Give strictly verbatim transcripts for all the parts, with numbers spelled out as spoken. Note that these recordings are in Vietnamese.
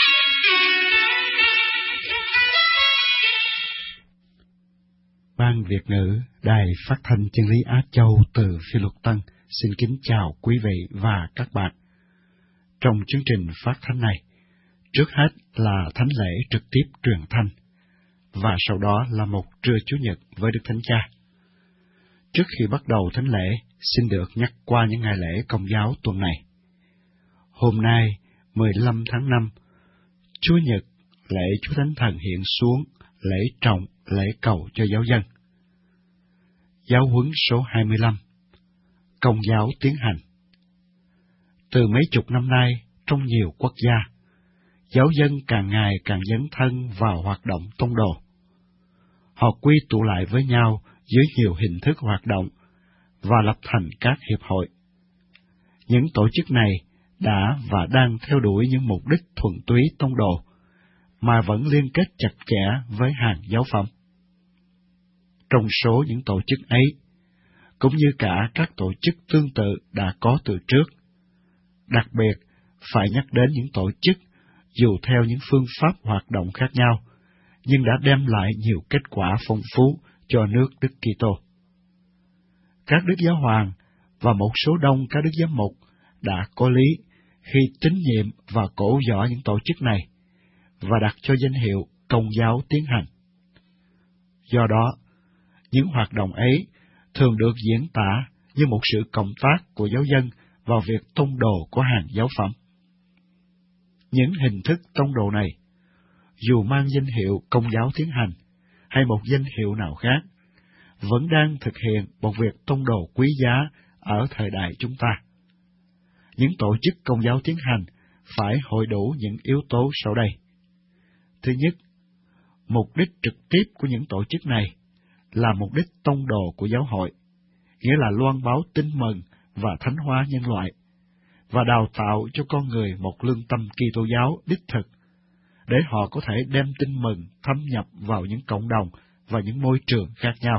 Ban Việt ngữ Đài Phát thanh Chân lý Á Châu từ Phi Luật Tân xin kính chào quý vị và các bạn. Trong chương trình phát thanh này, trước hết là thánh lễ trực tiếp truyền thanh, và sau đó là một trưa Chủ nhật với Đức Thánh Cha. Trước khi bắt đầu thánh lễ, xin được nhắc qua những ngày lễ Công giáo tuần này. Hôm nay, mười lăm tháng năm, Chủ nhật, lễ Chúa Thánh Thần hiện xuống, lễ trọng, lễ cầu cho giáo dân. Giáo huấn số hai mươi lăm, Công giáo tiến hành. Từ mấy chục năm nay, trong nhiều quốc gia, giáo dân càng ngày càng dấn thân vào hoạt động tông đồ. Họ quy tụ lại với nhau dưới nhiều hình thức hoạt động và lập thành các hiệp hội. Những tổ chức này đã và đang theo đuổi những mục đích thuần túy tông đồ, mà vẫn liên kết chặt chẽ với hàng giáo phẩm. Trong số những tổ chức ấy, cũng như cả các tổ chức tương tự đã có từ trước, đặc biệt phải nhắc đến những tổ chức dù theo những phương pháp hoạt động khác nhau, nhưng đã đem lại nhiều kết quả phong phú cho nước Đức Kitô. Các đức giáo hoàng và một số đông các đức giám mục đã có lý khi tín nhiệm và cổ võ những tổ chức này và đặt cho danh hiệu Công giáo tiến hành. Do đó, những hoạt động ấy thường được diễn tả như một sự cộng tác của giáo dân vào việc tông đồ của hàng giáo phẩm. Những hình thức tông đồ này, dù mang danh hiệu Công giáo tiến hành hay một danh hiệu nào khác, vẫn đang thực hiện một việc tông đồ quý giá ở thời đại chúng ta. Những tổ chức Công giáo tiến hành phải hội đủ những yếu tố sau đây. Thứ nhất, mục đích trực tiếp của những tổ chức này là mục đích tông đồ của giáo hội, nghĩa là loan báo tin mừng và thánh hóa nhân loại, và đào tạo cho con người một lương tâm Kitô giáo đích thực, để họ có thể đem tin mừng thâm nhập vào những cộng đồng và những môi trường khác nhau.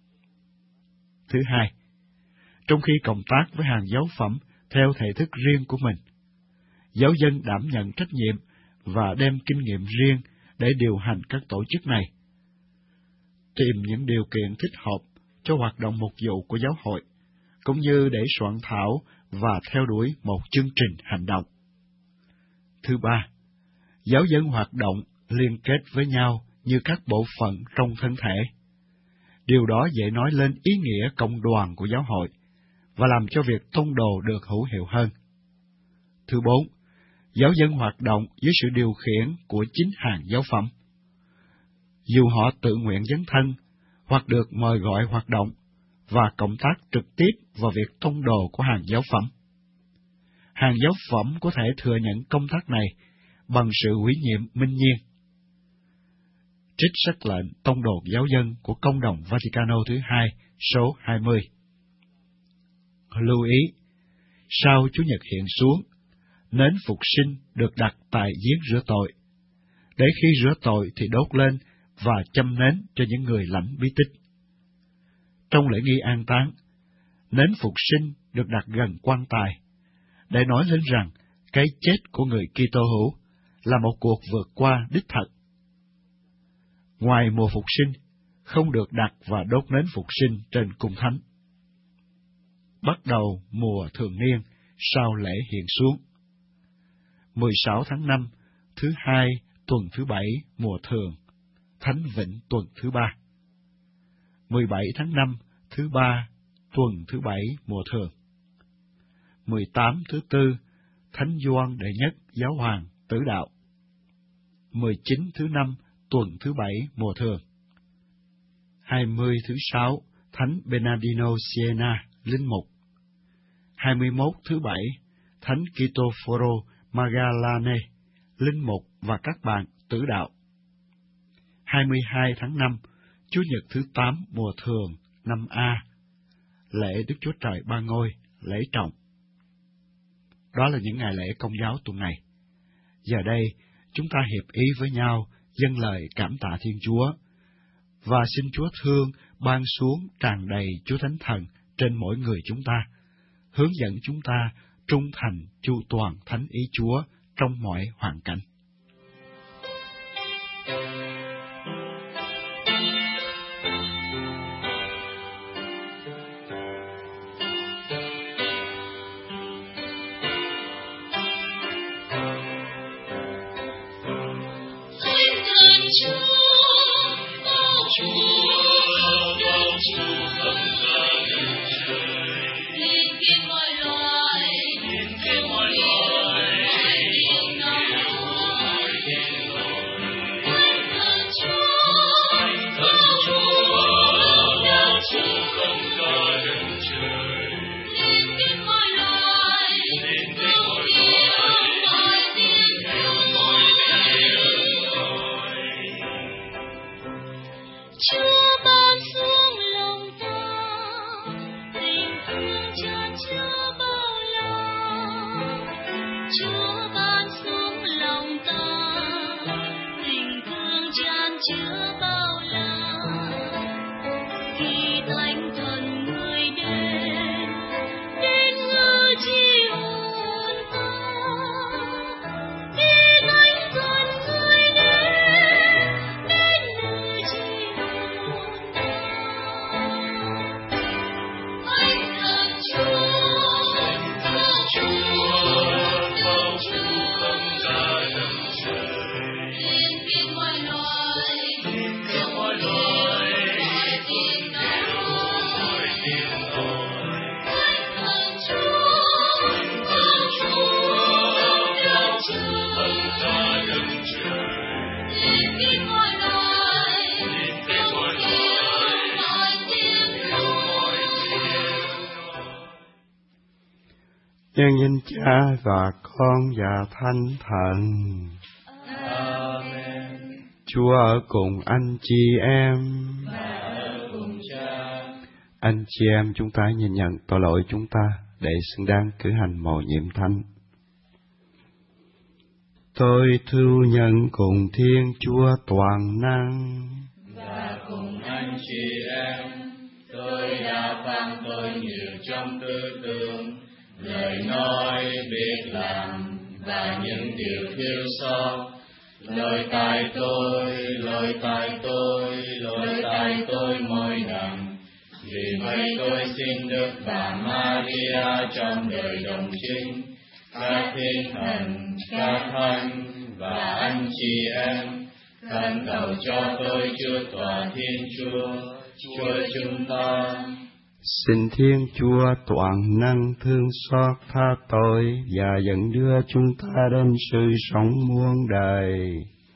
Thứ hai, trong khi cộng tác với hàng giáo phẩm theo thể thức riêng của mình, giáo dân đảm nhận trách nhiệm và đem kinh nghiệm riêng để điều hành các tổ chức này, tìm những điều kiện thích hợp cho hoạt động mục vụ của giáo hội, cũng như để soạn thảo và theo đuổi một chương trình hành động. Thứ ba, giáo dân hoạt động liên kết với nhau như các bộ phận trong thân thể. Điều đó dễ nói lên ý nghĩa cộng đoàn của giáo hội và làm cho việc tông đồ được hữu hiệu hơn. Thứ bốn, giáo dân hoạt động dưới sự điều khiển của chính hàng giáo phẩm. Dù họ tự nguyện dấn thân hoặc được mời gọi hoạt động và cộng tác trực tiếp vào việc tông đồ của hàng giáo phẩm. Hàng giáo phẩm có thể thừa nhận công tác này bằng sự ủy nhiệm minh nhiên. Trích sách lệnh tông đồ giáo dân của Công đồng Vaticano thứ hai, số hai mươi. Lưu ý, sau Chủ nhật hiện xuống, nến phục sinh được đặt tại giếng rửa tội, để khi rửa tội thì đốt lên và châm nến cho những người lãnh bí tích. Trong lễ nghi an táng, nến phục sinh được đặt gần quan tài, để nói lên rằng cái chết của người Kitô hữu là một cuộc vượt qua đích thực. Ngoài mùa phục sinh, không được đặt và đốt nến phục sinh trên cung thánh. Bắt đầu mùa thường niên sau lễ hiện xuống. mười sáu tháng năm, thứ hai, tuần thứ bảy, mùa thường, Thánh Vịnh tuần thứ ba. mười bảy tháng năm, thứ ba, tuần thứ bảy, mùa thường. mười tám thứ tư, Thánh Gioan đệ nhất, giáo hoàng, tử đạo. mười chín thứ năm, tuần thứ bảy, mùa thường. hai mươi thứ sáu, Thánh Bernardino Siena, linh mục. hai mươi mốt thứ bảy, Thánh Kitoforo Magallane, linh mục và các bạn tử đạo. hai mươi hai tháng năm, Chủ nhật thứ tám, mùa thường, năm A, lễ Đức Chúa Trời Ba Ngôi, lễ trọng. Đó là những ngày lễ Công giáo tuần này. Giờ đây, chúng ta hiệp ý với nhau dâng lời cảm tạ Thiên Chúa, và xin Chúa thương ban xuống tràn đầy Chúa Thánh Thần trên mỗi người chúng ta, hướng dẫn chúng ta trung thành chu toàn thánh ý Chúa trong mọi hoàn cảnh. Nhân danh Cha và Con và Thánh Thần. Amen. Chúa ở cùng anh chị em. Và ở cùng Cha. Anh chị em chúng ta nhìn nhận tội lỗi chúng ta để xứng đáng cử hành mầu nhiệm thánh. Tôi thu nhận cùng Thiên Chúa toàn năng và cùng anh chị em, tôi đã phạm tội nhiều trong tư tưởng, lời nói, việc làm và những điều thiếu sót. Lỗi tại tôi, lỗi tại tôi, lỗi tại tôi mỗi lần. Vì vậy tôi xin Đức Bà Maria trong đời đồng trinh, các thiên thần, các thánh và anh chị em, khẩn cầu cho tôi Chúa Tòa Thiên Chúa, Chúa chúng ta. Xin Thiên Chúa toàn năng thương xót tha tội và dẫn đưa chúng ta đến sự sống muôn đời.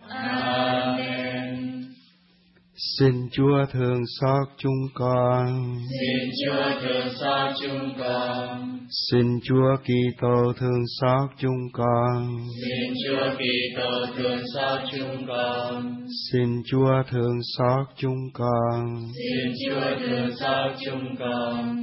Amen. Xin Chúa thương xót chúng con. Xin Chúa thương xót chúng con. Xin Chúa Kitô thương xót chúng con. Xin Chúa Kitô thương xót chúng con. Xin Chúa thương xót chúng con. Xin Chúa thương xót chúng con.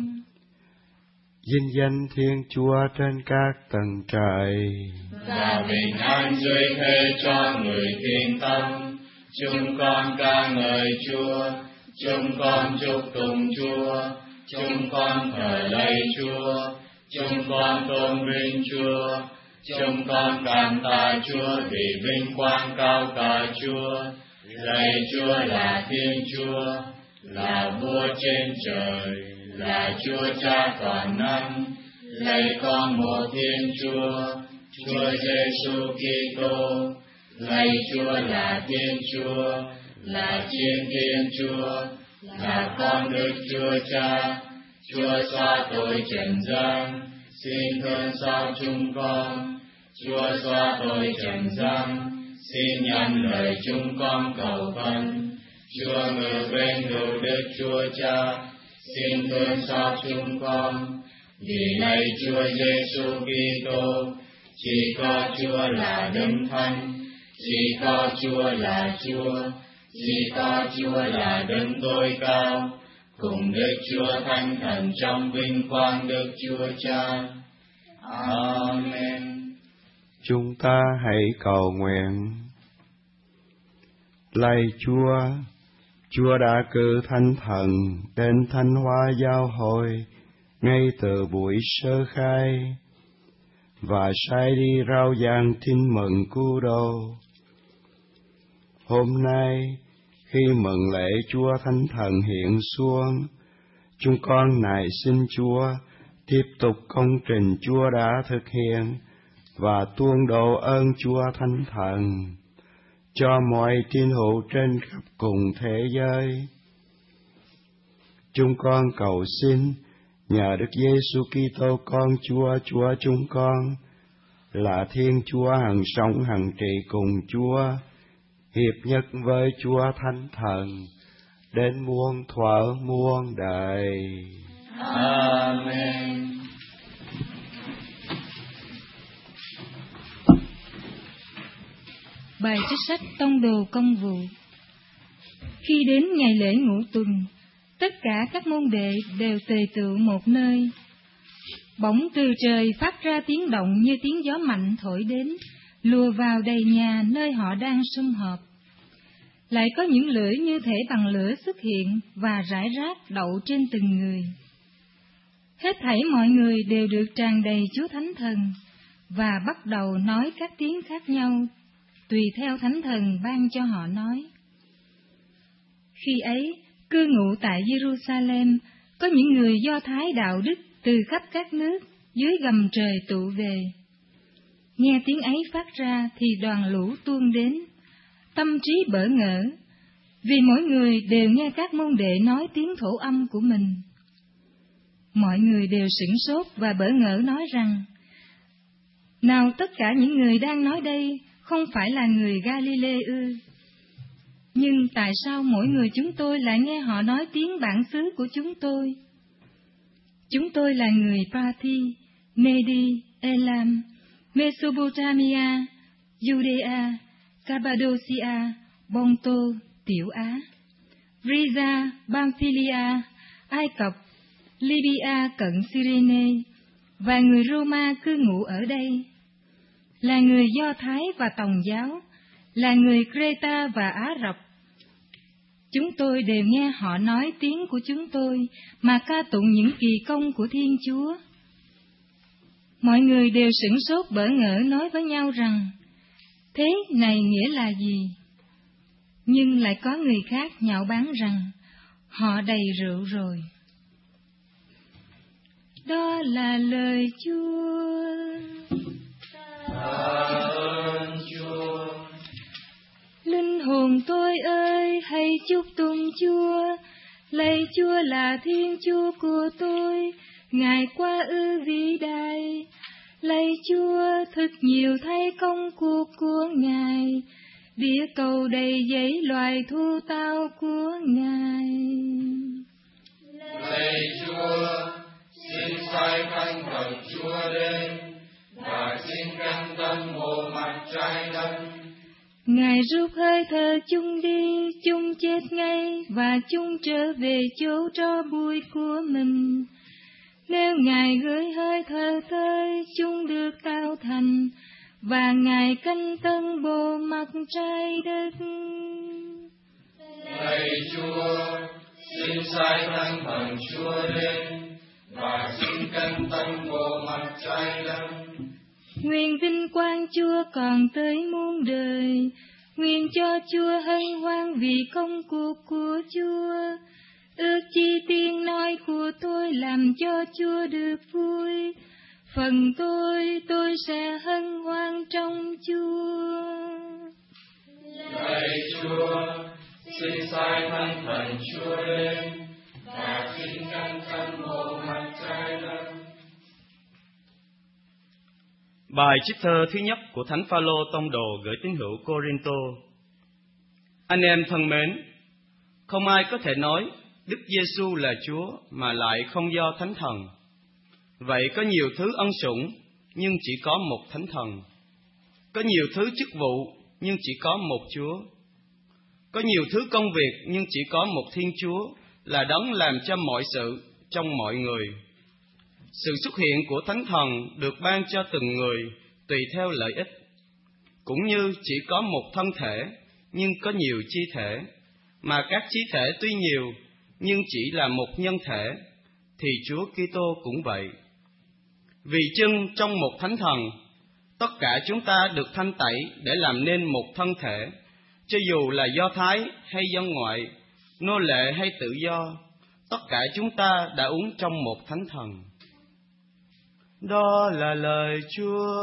Vinh danh Thiên Chúa trên các tầng trời, và bình an dưới thế cho người thiên tâm. Chúng con ca ngợi Chúa, chúng con chúc tụng Chúa, chúng con thờ lạy Chúa, chúng con tôn vinh Chúa, chúng con cảm tạ Chúa vì vinh quang cao cả Chúa. Lạy Chúa là Thiên Chúa, là Vua trên trời, là Chúa Cha toàn năng. Lạy con một Thiên Chúa, Chúa Giêsu Kitô. Lạy Chúa là Thiên Chúa, là Thiên Thiên Chúa, là con Đức Chúa Cha. Chúa xóa tội trần gian, xin thương xót chúng con. Chúa xóa tội trần gian, xin nhận lời chúng con cầu khẩn. Chúa ngự bên hữu Đức Chúa Cha, xin thương xót chúng con. Vì lạy Chúa Giêsu Kitô, chỉ có Chúa là Đấng Thánh, chỉ có Chúa là Chúa, chỉ có Chúa là Đấng tối cao, cùng Đức Chúa Thánh Thần trong vinh quang Đức Chúa Cha. Amen. Chúng ta hãy cầu nguyện. Lạy Chúa, Chúa đã cử Thánh Thần đến Thánh Hóa Giáo hội ngay từ buổi sơ khai và sai đi rao giảng tin mừng cứu độ. Hôm nay, khi mừng lễ Chúa Thánh Thần hiện xuống, chúng con nài xin Chúa tiếp tục công trình Chúa đã thực hiện và tuôn đổ ơn Chúa Thánh Thần cho mọi tín hữu trên khắp cùng thế giới. Chúng con cầu xin nhờ Đức Giêsu Kitô con Chúa, Chúa chúng con, là Thiên Chúa hằng sống hằng trị cùng Chúa, hiệp nhất với Chúa Thánh Thần, đến muôn thuở muôn đời. Amen. Bài trích sách Tông đồ Công vụ. Khi đến ngày lễ Ngũ Tuần, tất cả các môn đệ đều tề tựu một nơi. Bỗng từ trời phát ra tiếng động như tiếng gió mạnh thổi đến, lùa vào đầy nhà nơi họ đang sum họp. Lại có những lưỡi như thể bằng lửa xuất hiện và rải rác đậu trên từng người. Hết thảy mọi người đều được tràn đầy Chúa Thánh Thần và bắt đầu nói các tiếng khác nhau, tùy theo Thánh Thần ban cho họ nói. Khi ấy, cư ngụ tại Jerusalem, có những người Do Thái đạo đức từ khắp các nước dưới gầm trời tụ về. Nghe tiếng ấy phát ra thì đoàn lũ tuôn đến, tâm trí bỡ ngỡ, vì mỗi người đều nghe các môn đệ nói tiếng thổ âm của mình. Mọi người đều sửng sốt và bỡ ngỡ nói rằng, nào tất cả những người đang nói đây không phải là người Galilee ư? Nhưng tại sao mỗi người chúng tôi lại nghe họ nói tiếng bản xứ của chúng tôi? Chúng tôi là người Parthi, Medi, Elam, Mesopotamia, Judea, Cappadocia, Ponto, Tiểu Á, Phrygia, Pamphylia, Ai Cập, Libya cận Cyrene, và người Roma cư ngụ ở đây, là người Do Thái và Tòng giáo, là người Creta và Á Rập. Chúng tôi đều nghe họ nói tiếng của chúng tôi mà ca tụng những kỳ công của Thiên Chúa. Mọi người đều sửng sốt bỡ ngỡ nói với nhau rằng, thế này nghĩa là gì? Nhưng lại có người khác nhạo báng rằng, họ đầy rượu rồi. Đó là lời Chúa. Tạ ơn Chúa. Linh hồn tôi ơi, hãy chúc tụng Chúa. Lạy Chúa là Thiên Chúa của tôi, Ngài quá ư vĩ đại. Lạy Chúa, thật nhiều thay công cuộc của Ngài, địa cầu đầy dẫy loài thu tao của Ngài. Lạy Chúa, xin sai Thánh Thần Chúa đến và xin căn tâm hồ mặt trái đất. Ngài rút hơi thở chung đi, chung chết ngay và chung trở về chỗ tro bụi của mình. Nếu Ngài gửi hơi thở tới, chúng được tạo thành, và Ngài canh tân bộ mặt trái đất. Lạy Chúa, xin sai Thánh Thần Chúa đến và xin canh tân bộ mặt trái đất. Nguyện vinh quang Chúa còn tới muôn đời, nguyện cho Chúa hân hoan vì công cuộc của Chúa. Ước chi tiếng nói của tôi làm cho Chúa được vui. Phần tôi, tôi sẽ hân hoan trong Chúa. Lạy Chúa, xin sai Thánh Thần Chúa đến và xin căn tân bộ mặt trái đất. Bài trích thơ thứ nhất của Thánh Phaolô tông đồ gửi tín hữu Cô-rinh-tô. Anh em thân mến, không ai có thể nói Đức Giêsu là Chúa mà lại không do Thánh Thần. Vậy có nhiều thứ ân sủng nhưng chỉ có một Thánh Thần. Có nhiều thứ chức vụ nhưng chỉ có một Chúa. Có nhiều thứ công việc nhưng chỉ có một Thiên Chúa là Đấng làm cho mọi sự trong mọi người. Sự xuất hiện của Thánh Thần được ban cho từng người tùy theo lợi ích. Cũng như chỉ có một thân thể nhưng có nhiều chi thể, mà các chi thể tuy nhiều nhưng chỉ là một nhân thể, thì Chúa Kitô cũng vậy. Vì chưng trong một Thánh Thần, tất cả chúng ta được thanh tẩy để làm nên một thân thể, cho dù là Do Thái hay dân ngoại, nô lệ hay tự do, tất cả chúng ta đã uống trong một thánh thần. Đó là lời Chúa.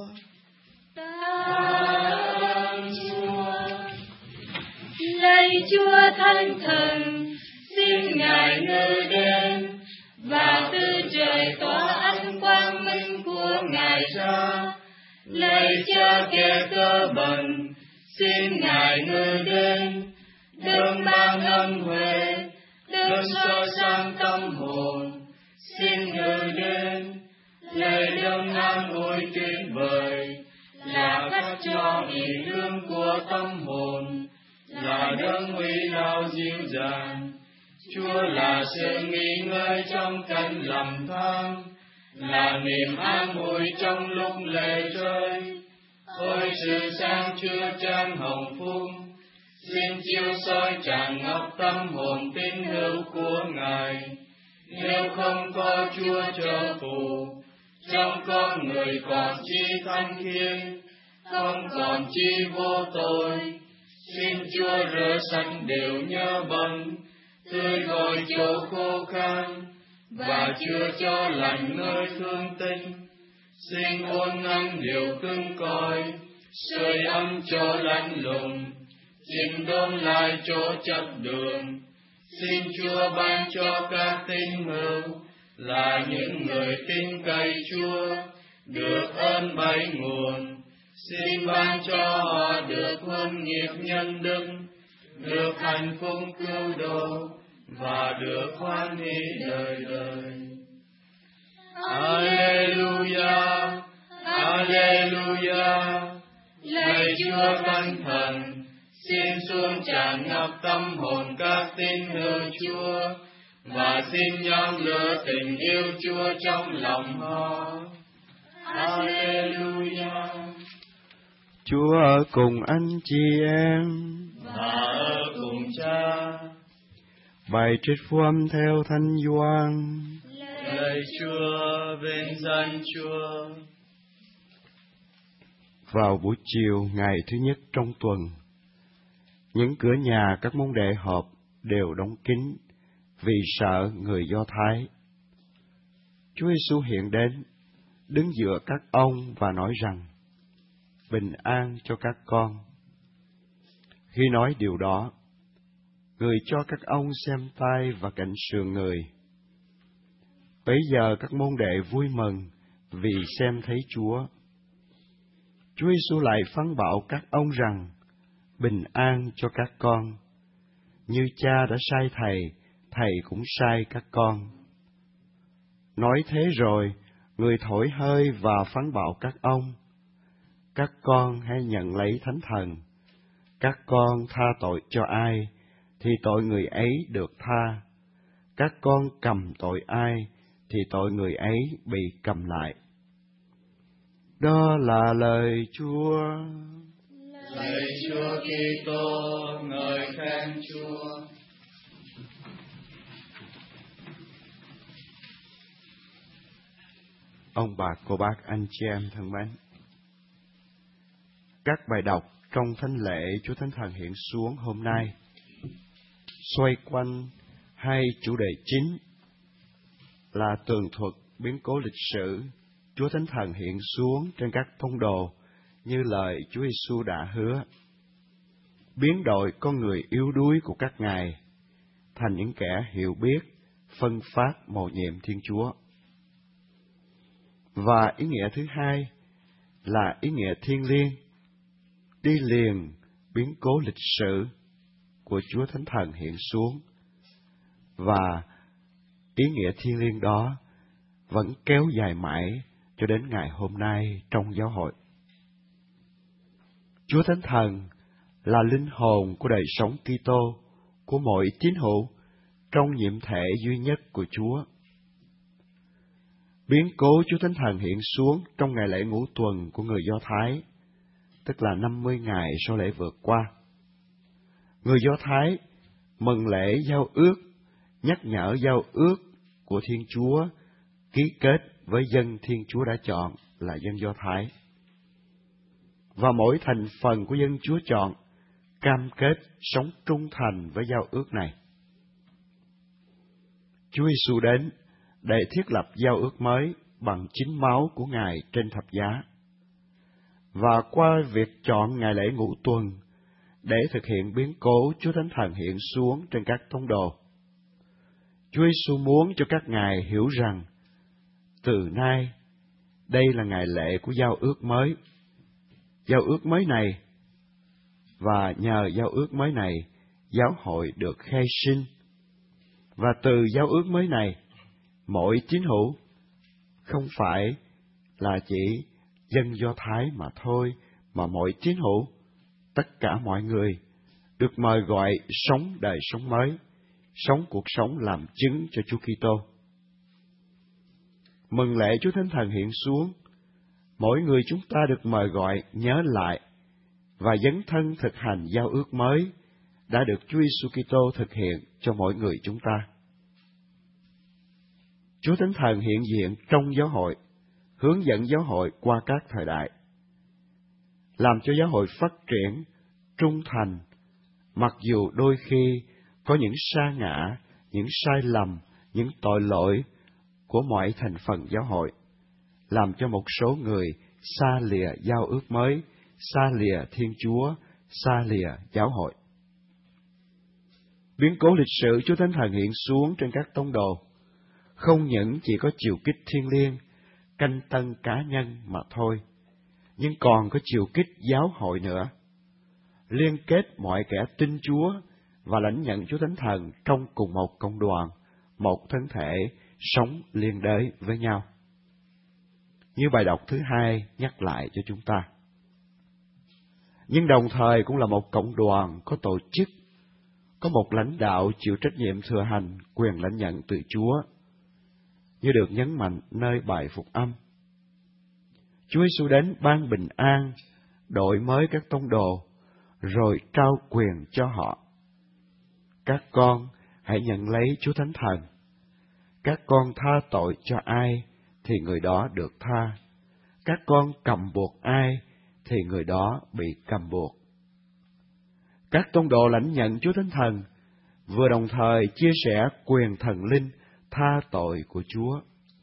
Tạ Chúa. Lạy Chúa Thánh Thần, xin Ngài ngự đến và từ trời tỏa ánh quang minh của Ngài ra. Lạy Cha kẻ cơ bần, xin Ngài ngự đến, đấng ban ân huệ, đấng soi sáng tâm hồn, xin ngự đến. Lạy đấng an ủi tuyệt vời, là cách cho nghỉ lương của tâm hồn, là đấng uy lao dịu dàng. Chúa là sự nghỉ ngơi trong cảnh lầm than, là niềm an ủi trong lúc lệ rơi. Ôi sự sáng chứa chan hồng phúc, xin chiếu soi tràn ngập tâm hồn tín hữu của Ngài. Nếu không có Chúa trợ phù, trong con người còn chi thanh khiết, không còn chi vô tội. Xin Chúa rửa sạch đều nhơ bẩn, tươi gọi chỗ khô khan, và chữa cho lành nơi thương tinh. Xin uốn nắn điều cứng cỏi, sưởi ấm cho lạnh lùng, chỉnh đốn lại chỗ chập đường. Xin Chúa ban cho các tín hữu là những người tin cậy Chúa, được ơn bảy nguồn. Xin ban cho họ được huân nghiệp nhân đức, được hạnh phúc cứu độ, và được hoan hỷ đời đời. Alleluia, Alleluia. Lạy Chúa Thánh Thần, xin xuống tràn ngập tâm hồn các tín hữu Chúa, và xin nhóm lửa tình yêu Chúa trong lòng họ. Alleluia. Chúa ở cùng anh chị em, và ở cùng Cha. Bài trích phúc âm theo Thánh Gioan. Lạy Chúa, vinh danh Chúa. Vào buổi chiều ngày thứ nhất trong tuần, những cửa nhà các môn đệ họp đều đóng kín vì sợ người Do Thái. Chúa Giêsu hiện đến, đứng giữa các ông và nói rằng: bình an cho các con. Khi nói điều đó, người cho các ông xem tay và cạnh sườn người. Bấy giờ các môn đệ vui mừng vì xem thấy Chúa. Chúa Giêsu lại phán bảo các ông rằng: bình an cho các con. Như Cha đã sai Thầy, Thầy cũng sai các con. Nói thế rồi, người thổi hơi và phán bảo các ông: các con hãy nhận lấy Thánh Thần. Các con tha tội cho ai, thì tội người ấy được tha. Các con cầm tội ai, thì tội người ấy bị cầm lại. Đó là lời Chúa. Lạy Chúa Kitô, ngợi khen Chúa. Ông bà, cô bác, anh chị em thân mến, các bài đọc trong thánh lễ Chúa Thánh Thần hiện xuống hôm nay xoay quanh hai chủ đề chính là tường thuật biến cố lịch sử Chúa Thánh Thần hiện xuống trên các tông đồ như lời Chúa Giêsu đã hứa, biến đổi con người yếu đuối của các ngài thành những kẻ hiểu biết, phân phát mầu nhiệm Thiên Chúa. Và ý nghĩa thứ hai là ý nghĩa thiêng liêng, đi liền biến cố lịch sử của Chúa Thánh Thần hiện xuống, và ý nghĩa thiêng liêng đó vẫn kéo dài mãi cho đến ngày hôm nay trong giáo hội. Chúa Thánh Thần là linh hồn của đời sống Kitô của mỗi tín hữu trong nhiệm thể duy nhất của Chúa. Biến cố Chúa Thánh Thần hiện xuống trong ngày lễ ngũ tuần của người Do Thái, tức là năm mươi ngày sau lễ vượt qua. Người Do Thái mừng lễ giao ước, nhắc nhở giao ước của Thiên Chúa ký kết với dân Thiên Chúa đã chọn là dân Do Thái. Và mỗi thành phần của dân Chúa chọn cam kết sống trung thành với giao ước này. Chúa Giêsu đến để thiết lập giao ước mới bằng chính máu của Ngài trên thập giá. Và qua việc chọn ngày lễ ngũ tuần để thực hiện biến cố Chúa Thánh Thần hiện xuống trên các tông đồ, Chúa Giêsu muốn cho các ngài hiểu rằng từ nay đây là ngày lễ của giao ước mới. Giao ước mới này, và nhờ giao ước mới này, giáo hội được khai sinh. Và từ giao ước mới này, mỗi tín hữu không phải là chỉ dân Do Thái mà thôi, mà mỗi tín hữu, tất cả mọi người, được mời gọi sống đời sống mới, sống cuộc sống làm chứng cho Chúa Kitô. Mừng lễ Chúa Thánh Thần hiện xuống, mỗi người chúng ta được mời gọi nhớ lại và dấn thân thực hành giao ước mới đã được Chúa Giêsu Kitô thực hiện cho mỗi người chúng ta. Chúa Thánh Thần hiện diện trong giáo hội, hướng dẫn giáo hội qua các thời đại, làm cho giáo hội phát triển trung thành, mặc dù đôi khi có những sa ngã, những sai lầm, những tội lỗi của mọi thành phần giáo hội, làm cho một số người xa lìa giao ước mới, xa lìa Thiên Chúa, xa lìa giáo hội. Biến cố lịch sử Chúa Thánh Thần hiện xuống trên các tông đồ không những chỉ có chiều kích thiêng liêng, canh tân cá nhân mà thôi, nhưng còn có chiều kích giáo hội nữa, liên kết mọi kẻ tin Chúa và lãnh nhận Chúa Thánh Thần trong cùng một cộng đoàn, một thân thể, sống liên đới với nhau. Như bài đọc thứ hai nhắc lại cho chúng ta. Nhưng đồng thời cũng là một cộng đoàn có tổ chức, có một lãnh đạo chịu trách nhiệm thừa hành quyền lãnh nhận từ Chúa, như được nhấn mạnh nơi bài phục âm. Chúa Giêsu đến ban bình an, đổi mới các tông đồ, rồi trao quyền cho họ. Các con hãy nhận lấy Chúa Thánh Thần. Các con tha tội cho ai, thì người đó được tha. Các con cầm buộc ai, thì người đó bị cầm buộc. Các tông đồ lãnh nhận Chúa Thánh Thần, vừa đồng thời chia sẻ quyền thần linh tha tội của Chúa.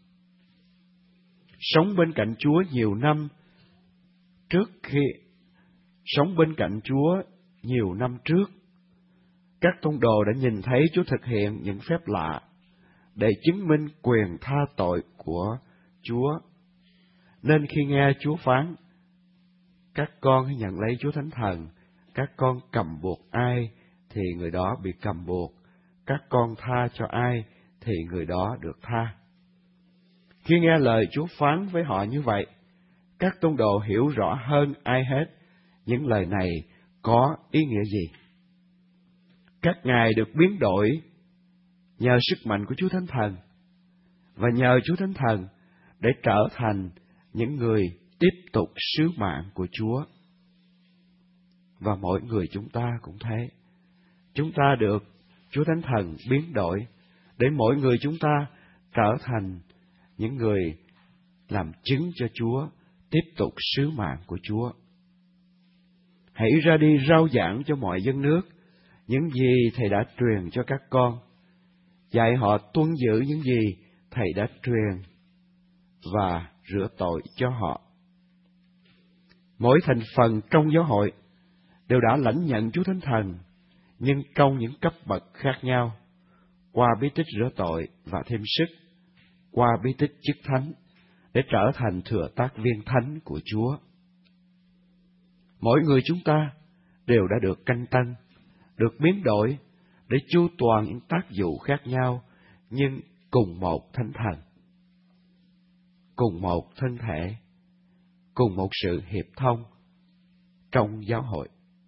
Sống bên cạnh Chúa nhiều năm trước khi sống bên cạnh Chúa nhiều năm trước, các tông đồ đã nhìn thấy Chúa thực hiện những phép lạ để chứng minh quyền tha tội của Chúa. Nên khi nghe Chúa phán, các con hãy nhận lấy Chúa Thánh Thần, các con cầm buộc ai thì người đó bị cầm buộc, các con tha cho ai thì người đó được tha. Khi nghe lời Chúa phán với họ như vậy, các tông đồ hiểu rõ hơn ai hết những lời này có ý nghĩa gì. Các ngài được biến đổi nhờ sức mạnh của Chúa Thánh Thần, và nhờ Chúa Thánh Thần để trở thành những người tiếp tục sứ mạng của Chúa. Và mỗi người chúng ta cũng thế. Chúng ta được Chúa Thánh Thần biến đổi để mỗi người chúng ta trở thành những người làm chứng cho Chúa, tiếp tục sứ mạng của Chúa. Hãy ra đi rao giảng cho mọi dân nước những gì Thầy đã truyền cho các con, dạy họ tuân giữ những gì Thầy đã truyền và rửa tội cho họ. Mỗi thành phần trong giáo hội đều đã lãnh nhận Chúa Thánh Thần, nhưng trong những cấp bậc khác nhau, qua bí tích rửa tội và thêm sức, qua bí tích chức thánh, để trở thành thừa tác viên thánh của Chúa. Mỗi người chúng ta đều đã được canh tân, được biến đổi để chu toàn những tác vụ khác nhau, nhưng cùng một Thánh Thần, cùng một thân thể, cùng một sự hiệp thông trong giáo hội.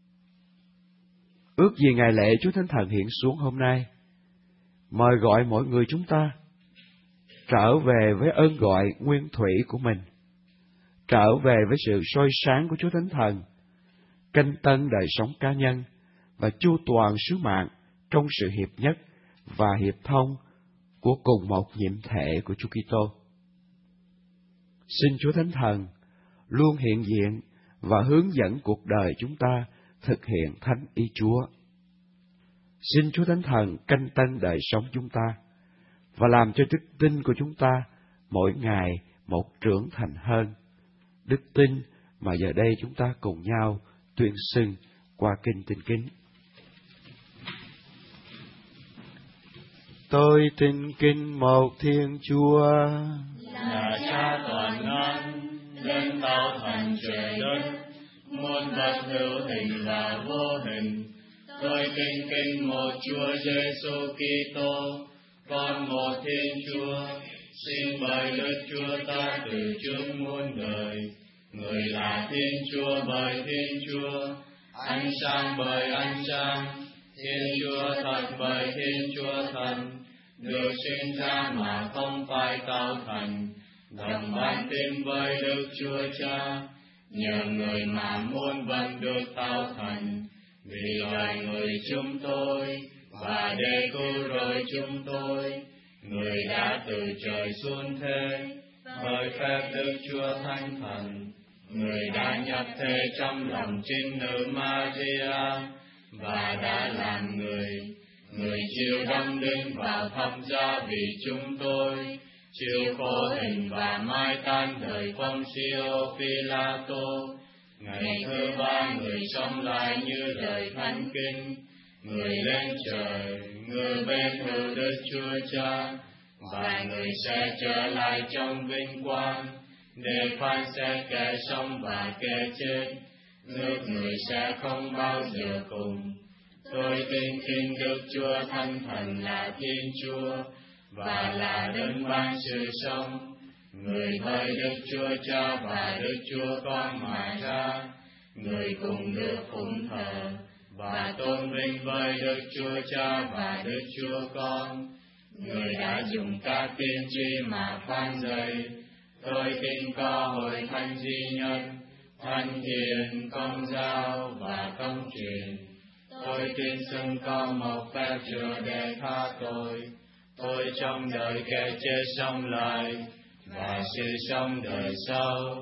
Ước gì ngày lễ Chúa Thánh Thần hiện xuống hôm nay, mời gọi mỗi người chúng ta trở về với ơn gọi nguyên thủy của mình, trở về với sự soi sáng của Chúa Thánh Thần, canh tân đời sống cá nhân và chu toàn sứ mạng trong sự hiệp nhất và hiệp thông của cùng một nhiệm thể của Chúa Kitô. Xin Chúa Thánh Thần luôn hiện diện và hướng dẫn cuộc đời chúng ta thực hiện thánh ý Chúa. Xin Chúa Thánh Thần canh tân đời sống chúng ta và làm cho đức tin của chúng ta mỗi ngày một trưởng thành hơn. Đức tin mà giờ đây chúng ta cùng nhau tuyên xưng qua kinh tin kính. Tôi tin kính một Thiên Chúa, là Cha toàn năng, đấng tạo thành trời đất, muôn vật hữu hình và vô hình. Tôi tin kính một Chúa Giêsu Kitô, con một Thiên Chúa, sinh bởi Đức Chúa ta từ trước muôn đời. Người là Thiên Chúa bởi Thiên Chúa, ánh sáng bởi ánh sáng, Thiên Chúa thật bởi Thiên Chúa thần, được sinh ra mà không phải tạo thành, đồng ban tin với Đức Chúa Cha, nhờ người mà muôn vật được tạo thành, vì loài người chúng tôi và để cứu rỗi chúng tôi. Người đã từ trời xuống thế bởi phép Đức Chúa Thánh Thần. Người đã nhập thế trong lòng trinh nữ Maria và đã làm người. Người chịu đóng đinh vào thập giá vì chúng tôi, chịu khổ hình và mai táng đời Poncio Pilato. Ngày thứ ba người sống lại như lời Thánh Kinh. Người lên trời, người bên hữu Đức Chúa Cha, và người sẽ trở lại trong vinh quang để phán xét kẻ sống và kẻ chết. Nước người sẽ không bao giờ cùng. Tôi tin kính Đức Chúa Thánh Thần là Thiên Chúa và là đấng ban sự sống. Người bởi Đức Chúa Cha và Đức Chúa Con mà ra, người cùng được phụng thờ và tôn vinh với Đức Chúa Cha và Đức Chúa Con. Người đã dùng các tiên tri mà phán dạy. Tôi tin có hội thánh duy nhất, thánh thiện, công giáo và công truyền. Tôi tin xưng có một phép chữa để tha tội. Tôi trong đời kẻ chết sống lại và sự sống đời sau.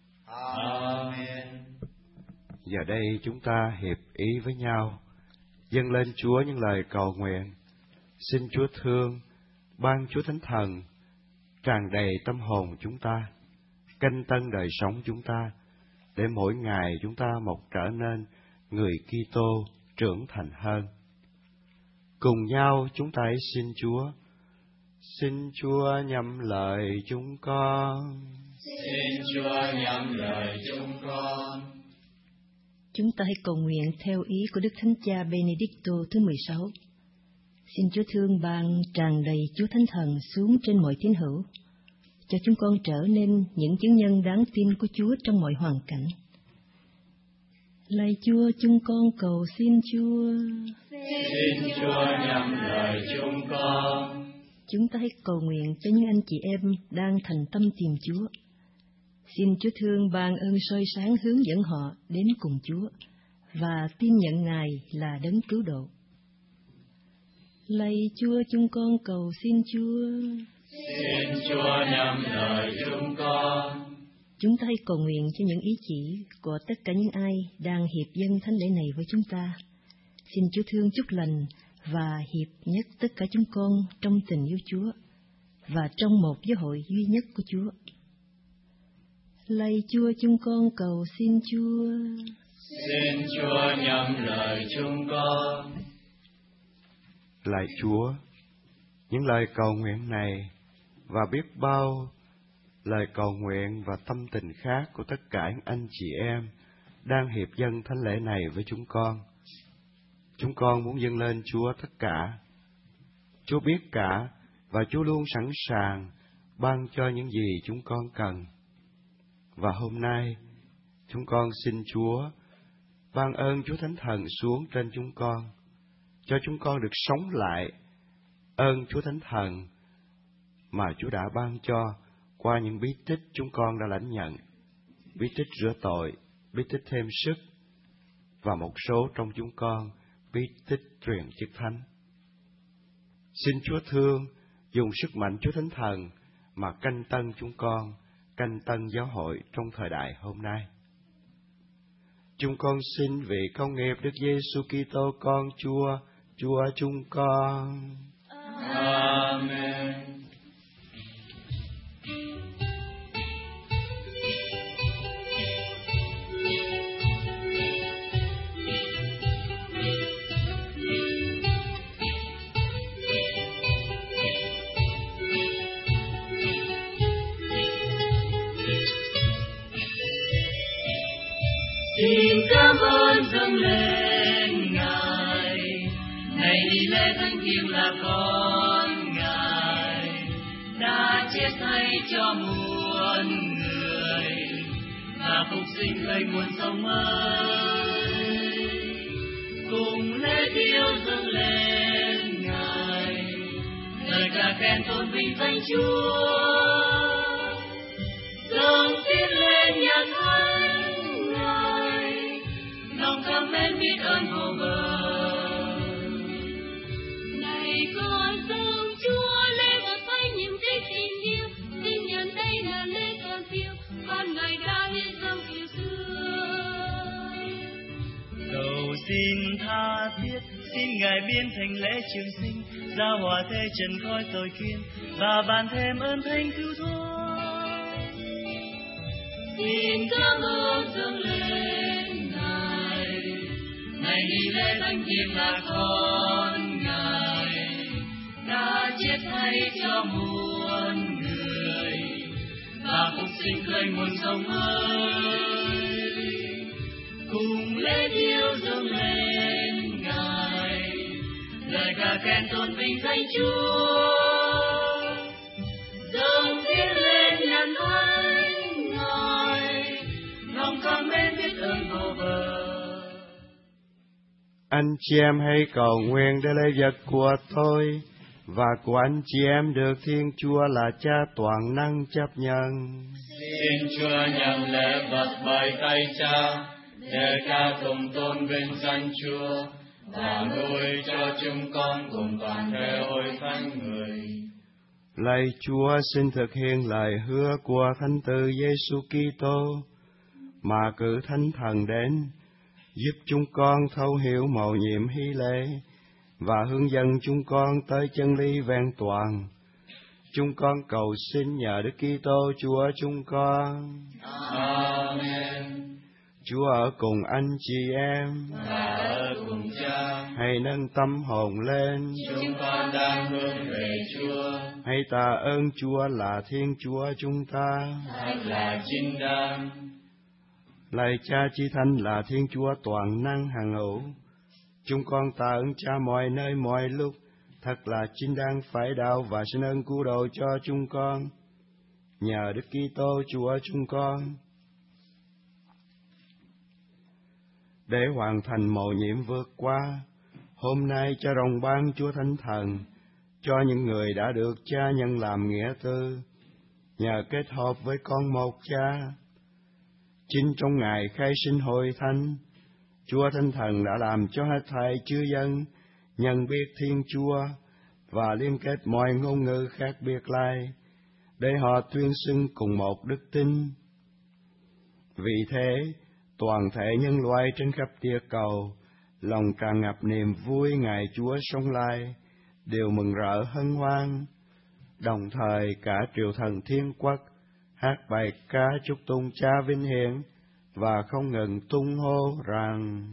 Amen. Giờ đây chúng ta hiệp ý với nhau, dâng lên Chúa những lời cầu nguyện. Xin Chúa thương, ban Chúa Thánh Thần, tràn đầy tâm hồn chúng ta, canh tân đời sống chúng ta, để mỗi ngày chúng ta một trở nên người Kitô trưởng thành hơn. Cùng nhau chúng ta hãy xin Chúa. Xin Chúa nhậm lời chúng con. Xin Chúa nhậm lời chúng con. Chúng ta hãy cầu nguyện theo ý của Đức Thánh Cha Benedicto thứ mười sáu. Xin Chúa thương ban tràn đầy Chúa Thánh Thần xuống trên mọi tín hữu, cho chúng con trở nên những chứng nhân đáng tin của Chúa trong mọi hoàn cảnh. Lạy Chúa, chúng con cầu xin Chúa. Xin Chúa nhậm lời chúng con. Chúng ta hãy cầu nguyện cho những anh chị em đang thành tâm tìm Chúa. Xin Chúa thương ban ơn soi sáng hướng dẫn họ đến cùng Chúa và tin nhận Ngài là đấng cứu độ. Lạy Chúa, chúng con cầu xin Chúa. Xin Chúa nhậm lời chúng con. Chúng ta hãy cầu nguyện cho những ý chỉ của tất cả những ai đang hiệp dâng thánh lễ này với chúng ta. Xin Chúa thương chúc lành và hiệp nhất tất cả chúng con trong tình yêu Chúa và trong một giáo hội duy nhất của Chúa. Lạy Chúa, chúng con cầu xin Chúa. Xin Chúa nhậm lời chúng con. Lạy Chúa, những lời cầu nguyện này và biết bao lời cầu nguyện và tâm tình khác của tất cả những anh chị em đang hiệp dâng thánh lễ này với chúng con, chúng con muốn dâng lên Chúa tất cả. Chúa biết cả và Chúa luôn sẵn sàng ban cho những gì chúng con cần. Và hôm nay, chúng con xin Chúa ban ơn Chúa Thánh Thần xuống trên chúng con, cho chúng con được sống lại ơn Chúa Thánh Thần mà Chúa đã ban cho qua những bí tích chúng con đã lãnh nhận, bí tích rửa tội, bí tích thêm sức, và một số trong chúng con bí tích truyền chức thánh. Xin Chúa thương, dùng sức mạnh Chúa Thánh Thần mà canh tân chúng con, canh tân giáo hội trong thời đại hôm nay. Chúng con xin vì công nghiệp Đức Giêsu Kitô con Chúa, Chúa chúng con. Amen. Xin cảm ơn dâng lên Ngài, ngày đi lễ thánh thiêng là con Ngài, đã chết thay cho muôn người, và phục sinh khơi nguồn sống mới. Cùng lễ thiêu dâng lên Ngài, lời ca khen tôn vinh danh Chúa, dâng tiến lên nhà thánh. Lòng cảm mến biết ơn vô bờ. Này con dâng Chúa lễ vật với niềm thích tình yêu, xin nhận đây là lễ toàn thiêu, con Ngài đã hiến dâng từ xưa. Cầu xin tha thiết, xin Ngài biến thành lễ trường sinh, giao hòa thế trần khói tội kiên, và ban thêm ơn thánh cứu thoát. Xin cảm ơn dâng lên ngày đi lễ thánh thiêng là con Ngài, đã chết thay cho muôn người, và phục sinh khơi nguồn sống mới. Cùng lễ thiêu dâng lên Ngài, lời ca khen tôn vinh danh Chúa, dâng tiến lên nhàn thánh Ngài, lòng cảm mến biết ơn vô bờ. Anh chị em hãy cầu nguyện để lễ vật của tôi và của anh chị em được Thiên Chúa là Cha toàn năng chấp nhận. Xin Chúa nhận lễ vật bởi tay Cha, để ca cùng tôn vinh danh Chúa, và nuôi cho chúng con cùng toàn thể hội thánh người. Lạy Chúa, xin thực hiện lời hứa của Thánh Tử Giêsu Kitô, mà cử Thánh Thần đến, giúp chúng con thấu hiểu mầu nhiệm hy lễ và hướng dẫn chúng con tới chân lý vẹn toàn. Chúng con cầu xin nhờ Đức Kitô Chúa chúng con. Amen. Chúa ở cùng anh chị em và ở cùng Cha. Hãy nâng tâm hồn lên. Chúng con đang hướng về Chúa. Hãy tạ ơn Chúa là Thiên Chúa chúng ta. Thật là chính đáng. Lạy Cha Chí Thánh là Thiên Chúa toàn năng hằng hữu, chúng con tạ ơn Cha mọi nơi mọi lúc, thật là chính đáng phải đạo và xin ơn cứu độ cho chúng con, nhờ Đức Kitô Chúa chúng con. Để hoàn thành mầu nhiệm vượt qua, hôm nay cho rồng ban Chúa Thánh Thần, cho những người đã được Cha nhận làm nghĩa tư, nhờ kết hợp với con một Cha. Chính trong ngày khai sinh hội thánh, Chúa Thánh Thần đã làm cho hết thảy chư dân nhận biết Thiên Chúa và liên kết mọi ngôn ngữ khác biệt lại, để họ tuyên xưng cùng một đức tin. Vì thế, toàn thể nhân loại trên khắp địa cầu, lòng tràn ngập niềm vui ngày Chúa sống lại, đều mừng rỡ hân hoan. Đồng thời cả triều thần thiên quốc hát bài ca chúc tụng Cha vinh hiển và không ngừng tung hô rằng: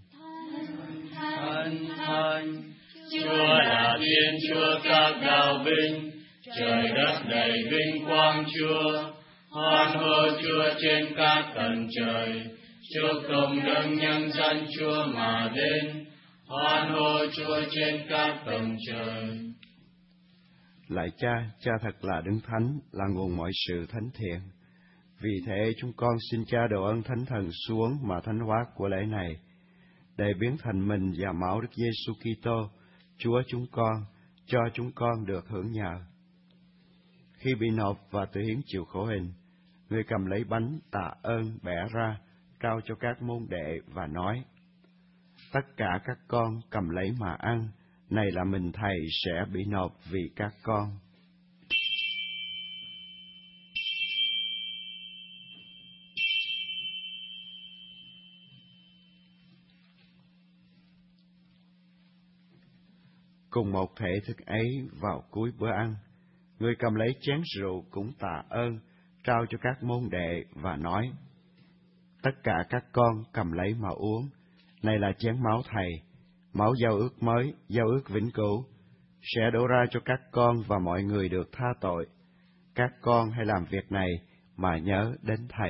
Thánh thánh, Chúa là Thiên Chúa các đạo binh, trời đất đầy vinh quang Chúa. Hoan hô Chúa trên các tầng trời, chúc tụng đấng nhân danh Chúa mà đến. Hoan hô Chúa trên các tầng trời. Lạy Cha, Cha thật là Đấng Thánh, là nguồn mọi sự thánh thiện. Vì thế chúng con xin Cha độ ơn Thánh Thần xuống mà thánh hóa của lễ này, để biến thành mình và máu Đức Giêsu Kitô, Chúa chúng con, cho chúng con được hưởng nhờ. Khi bị nộp và tự hiến chịu khổ hình, người cầm lấy bánh tạ ơn bẻ ra, trao cho các môn đệ và nói: tất cả các con cầm lấy mà ăn, này là mình Thầy sẽ bị nộp vì các con. cùng một thể thức ấy vào cuối bữa ăn. Người cầm lấy chén rượu cũng tạ ơn, trao cho các môn đệ và nói: tất cả các con cầm lấy mà uống, này là chén máu Thầy, máu giao ước mới, giao ước vĩnh cửu, sẽ đổ ra cho các con và mọi người được tha tội. Các con hãy làm việc này mà nhớ đến Thầy.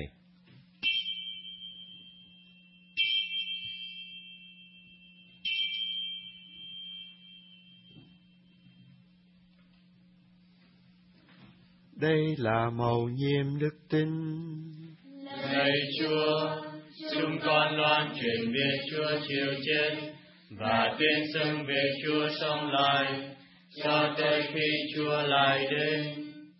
Đây là mầu nhiệm đức tin. Lạy Chúa, chúng con loan truyền về Chúa chịu chết và tuyên xưng về Chúa sống lại cho tới khi Chúa lại đến.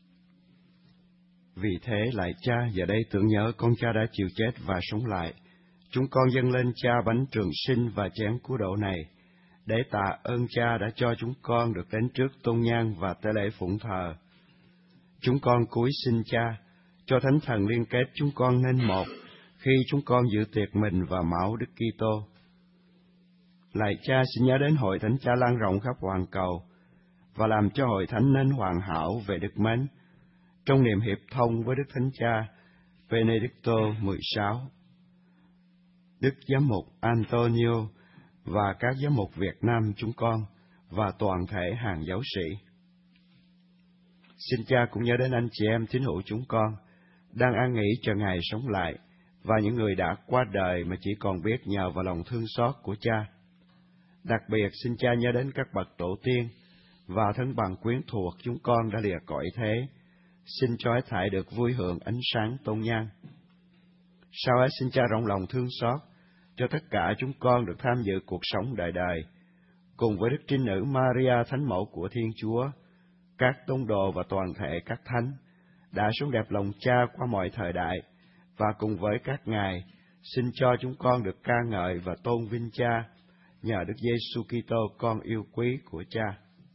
Vì thế lạy Cha, giờ đây tưởng nhớ con Cha đã chịu chết và sống lại, chúng con dâng lên Cha bánh trường sinh và chén cứu độ này, để tạ ơn Cha đã cho chúng con được đến trước tôn nhang và tế lễ phụng thờ. Chúng con cúi xin Cha, cho Thánh Thần liên kết chúng con nên một, khi chúng con dự tiệc mình và máu Đức Kitô. Lạy Cha, xin nhớ đến hội Thánh Cha lan rộng khắp hoàn cầu, và làm cho hội Thánh nên hoàn hảo về đức mến, trong niềm hiệp thông với Đức Thánh Cha Benedicto mười sáu, Đức Giám mục Antonio và các giám mục Việt Nam chúng con, và toàn thể hàng giáo sĩ. Xin Cha cũng nhớ đến anh chị em tín hữu chúng con, đang an nghỉ chờ Ngài sống lại, và những người đã qua đời mà chỉ còn biết nhờ vào lòng thương xót của Cha. Đặc biệt xin Cha nhớ đến các bậc tổ tiên và thân bằng quyến thuộc chúng con đã lìa cõi thế, xin cho hết thảy được vui hưởng ánh sáng tôn nhang. Sau ấy xin Cha rộng lòng thương xót cho tất cả chúng con được tham dự cuộc sống đời đời, cùng với Đức Trinh Nữ Maria Thánh Mẫu của Thiên Chúa, các tông đồ và toàn thể các thánh đã sống đẹp lòng Cha qua mọi thời đại, và cùng với các ngài xin cho chúng con được ca ngợi và tôn vinh Cha nhờ Đức Giêsu Kitô con yêu quý của Cha.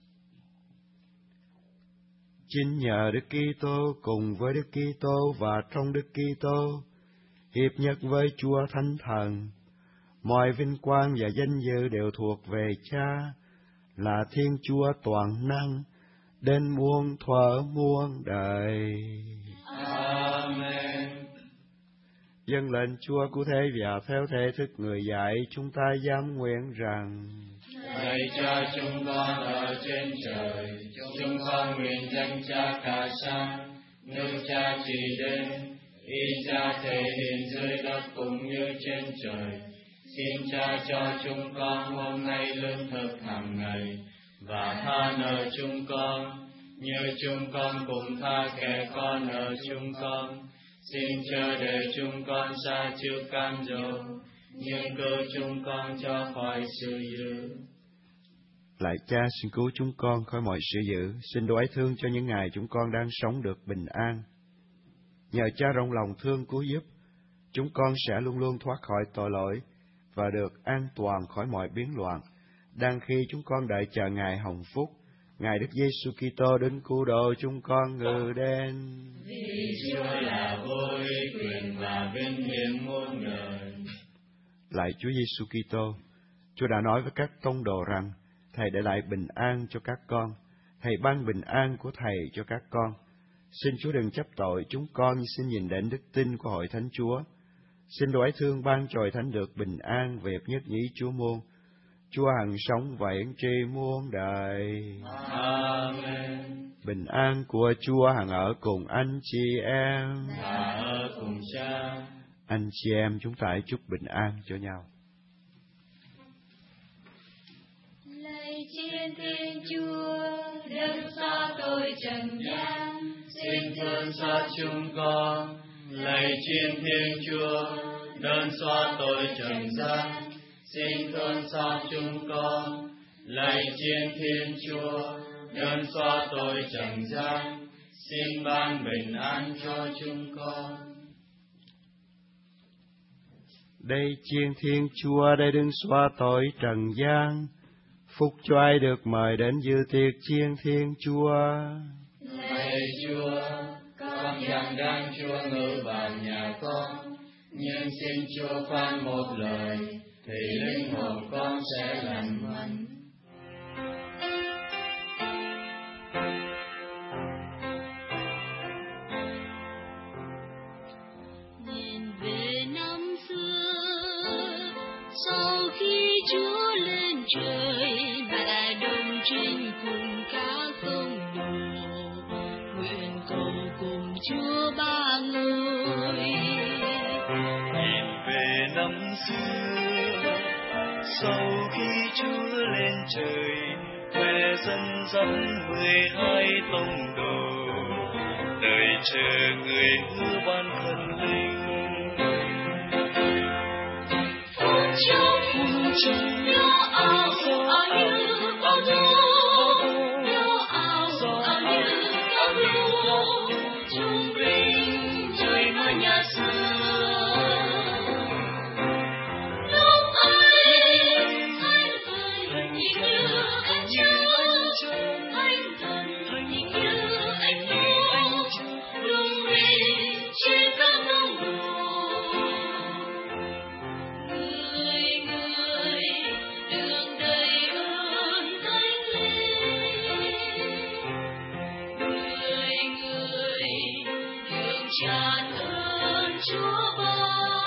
Chính nhờ Đức Kitô cùng với Đức Kitô và trong Đức Kitô hiệp nhất với Chúa Thánh Thần, mọi vinh quang và danh dự đều thuộc về Cha, là Thiên Chúa toàn năng, đến muôn thuở muôn đời. Amen. Dâng lệnh Chúa cứu thế và theo thể thức người dạy, chúng ta dám nguyện rằng: Lạy Cha chúng con ở trên trời, chúng con nguyện danh Cha cả sáng, nước Cha chỉ đến, ý Cha thể hiện dưới đất cũng như trên trời. Xin Cha cho chúng con hôm nay lương thực hàng ngày, và tha nợ chúng con, như chúng con cũng tha kẻ con nợ chúng con. Xin chớ để chúng con sa trước cám dỗ, nhưng cứu chúng con cho khỏi sự dữ. Lạy Cha, xin cứu chúng con khỏi mọi sự dữ, xin đoái thương cho những ngày chúng con đang sống được bình an. Nhờ Cha rộng lòng thương cứu giúp, chúng con sẽ luôn luôn thoát khỏi tội lỗi và được an toàn khỏi mọi biến loạn, đang khi chúng con đợi chờ Ngài hồng phúc, Ngài Đức Giêsu Kitô đến cứu độ chúng con ngự đến. Vì Chúa là vui quyền và vinh hiển muôn đời. Lạy Chúa Giêsu Kitô, Chúa đã nói với các tông đồ rằng Thầy để lại bình an cho các con, Thầy ban bình an của Thầy cho các con. Xin Chúa đừng chấp tội chúng con, nhưng xin nhìn đến đức tin của hội Thánh Chúa. Xin đoái thương ban cho hội Thánh được bình an về nhất nhĩ Chúa muôn. Chúa hằng sống và hiển tri muôn đời. Amen. Bình an của Chúa hằng ở cùng anh chị em. Và ở cùng Cha. Anh chị em chúng ta hãy chúc bình an cho nhau. Lạy Thiên Thiên Chúa, đấng xóa tội trần gian, xin thương xót chúng con. Lạy Thiên Thiên Chúa, đấng xóa tội trần gian, xin thương xót chúng con. Lạy Thiên Thiên Chúa, đấng xóa tội trần gian, xin ban bình an cho chúng con. Đây Chiên Thiên Chúa, đây đấng xóa tội trần gian, phúc cho ai được mời đến dự tiệc Chiên Thiên Chúa. Lạy Chúa, con chẳng đang Chúa ngự vào nhà con, nhưng xin Chúa phán một lời, thì linh hồn con sẽ lành mạnh. trời mẹ đồng trinh cùng các công đồ, nguyện cầu cùng Chúa ba ngôi. Nhìn về năm xưa, sau khi Chúa lên trời, mẹ dẫn dắt mười hai tông đồ, đợi chờ người hứa ban thần linh. Phút chốc phút chốc nhớ áo áo như áo lúa, nhớ áo áo như áo lúa, trung bình trời mơ nhà xưa. Lúc ấy anh thần nhìn như anh Chúa, anh thần nhìn như anh Chúa, lung linh trên các đông đồ. Tràn ơn Chúa Ba,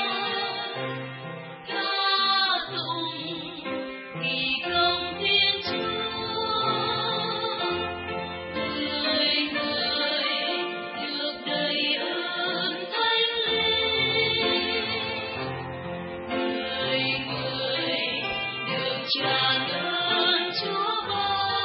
ca tụng kỳ công Thiên Chúa. Người người được đầy ơn Thánh Linh, người người được tràn ơn Chúa Ba.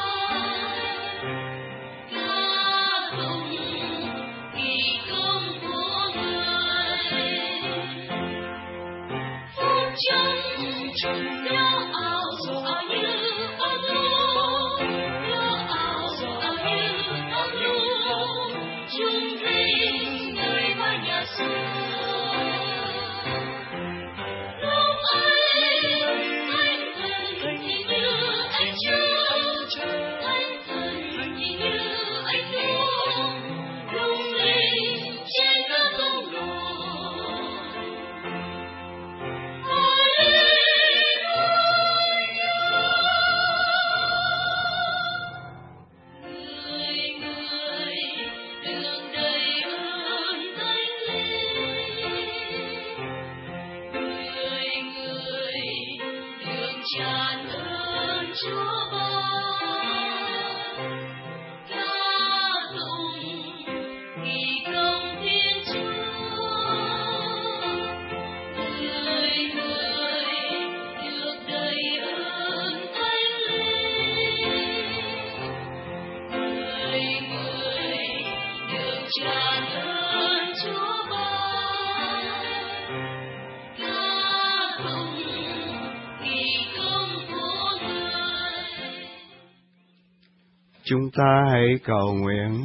Trong nhớ áo áo như áo lúa, nhớ áo áo như áo lúa, trung vinh người ba nhà xưa. Lúc ấy anh thần nhìn như anh Chúa, anh thần nhìn như anh Chúa, lung linh trên các công đồ. Tràn ơn Chúa Ba, ca tụng kỳ công Thiên Chúa. Người người được đầy ơn Thánh Linh, người người được tràn ơn Chúa Ba. Chúng ta hãy cầu nguyện.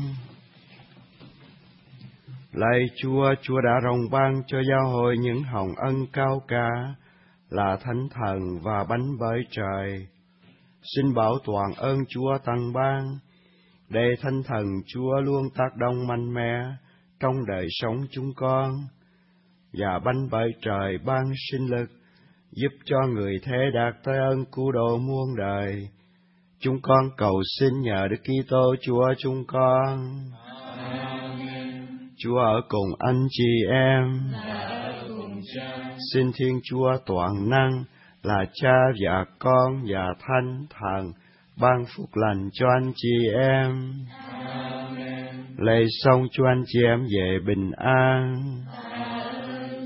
Lạy Chúa, Chúa đã rồng ban cho giáo hội những hồng ân cao cả là Thánh Thần và bánh bởi trời. Xin bảo toàn ơn Chúa tăng ban, để Thánh Thần Chúa luôn tác động mạnh mẽ trong đời sống chúng con, và bánh bởi trời ban sinh lực, giúp cho người thế đạt tới ơn cứu độ muôn đời. Chúng con cầu xin nhờ Đức Kitô Chúa chúng con. Amen. Chúa ở cùng anh chị em. Cùng cha. Xin Thiên Chúa toàn năng là Cha và Con và Thánh Thần ban phúc lành cho anh chị em. Amen. Lạy xong cho anh chị em về bình an. Amen.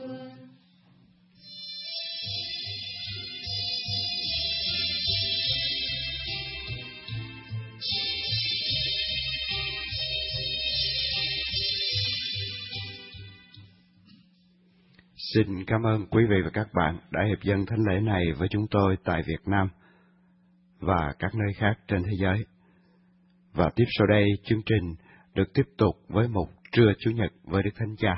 Xin cảm ơn quý vị và các bạn đã hiệp dân thánh lễ này với chúng tôi tại Việt Nam và các nơi khác trên thế giới. Và tiếp sau đây, chương trình được tiếp tục với một trưa Chủ nhật với Đức Thánh Cha.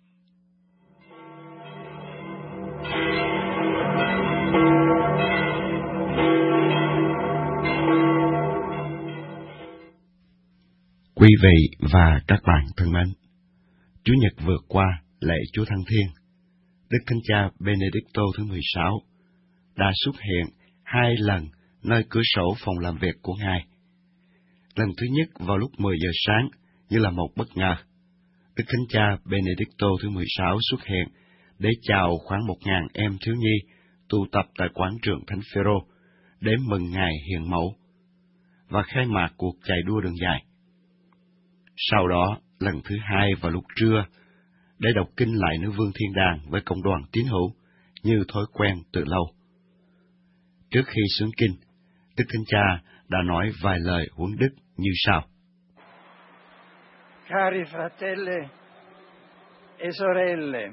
Quý vị và các bạn thân mến, Chủ nhật vừa qua, lễ Chúa Thăng Thiên, Đức Thánh Cha Benedicto thứ mười sáu đã xuất hiện hai lần nơi cửa sổ phòng làm việc của Ngài. Lần thứ nhất vào lúc mười giờ sáng như là một bất ngờ. Đức Thánh Cha Benedicto thứ mười sáu xuất hiện để chào khoảng một ngàn em thiếu nhi tụ tập tại quảng trường Thánh Phêrô để mừng Ngài hiện mẫu, và khai mạc cuộc chạy đua đường dài. Sau đó, lần thứ hai vào lúc trưa, để đọc kinh lại nữ vương thiên đàng với cộng đoàn tín hữu, như thói quen từ lâu. Trước khi xuống kinh, Đức Thánh Cha đã nói vài lời huấn đức như sau. Cari fratelli e sorelle,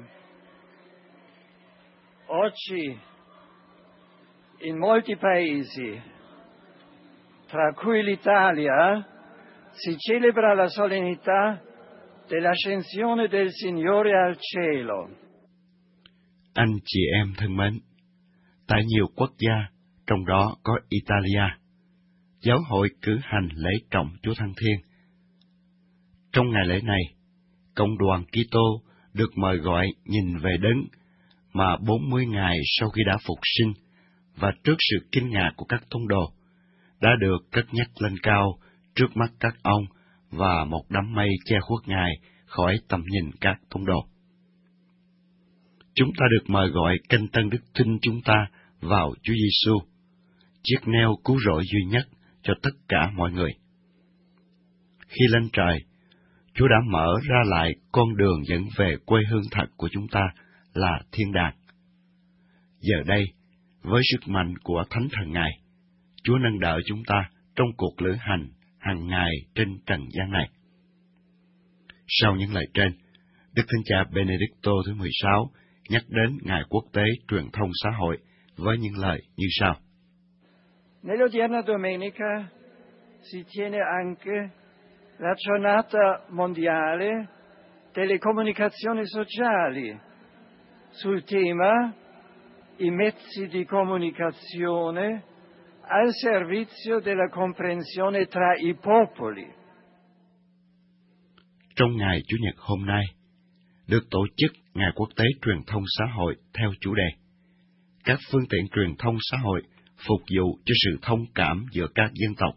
oggi in molti paesi, tra cui l'Italia, si celebra la solennità dell'ascensione del Signore al cielo. Anh chị em thân mến, tại nhiều quốc gia, trong đó có Italia, giáo hội cử hành lễ trọng Chúa Thăng Thiên. Trong ngày lễ này, cộng đoàn Kitô được mời gọi nhìn về Đấng mà bốn mươi ngày sau khi đã phục sinh và trước sự kinh ngạc của các tông đồ, đã được cất nhắc lên cao trước mắt các ông và một đám mây che khuất Ngài khỏi tầm nhìn các tông đồ. Chúng ta được mời gọi canh tân đức tin chúng ta vào Chúa Giêsu, chiếc neo cứu rỗi duy nhất cho tất cả mọi người. Khi lên trời, Chúa đã mở ra lại con đường dẫn về quê hương thật của chúng ta là thiên đàng. Giờ đây, với sức mạnh của Thánh Thần Ngài, Chúa nâng đỡ chúng ta trong cuộc lữ hành hàng ngày trên trần gian này. Sau những lời trên, Đức Thánh Cha Benedicto thứ mười sáu nhắc đến Ngày Quốc tế Truyền thông Xã hội với những lời như sau. Nell'odierna domenica si tiene anche la giornata mondiale delle comunicazioni sociali sul tema I mezzi di comunicazione al servizio della comprensione tra i popoli. Trong ngày Chủ nhật hôm nay, được tổ chức Ngày Quốc tế Truyền thông Xã hội theo chủ đề các phương tiện truyền thông xã hội phục vụ cho sự thông cảm giữa các dân tộc.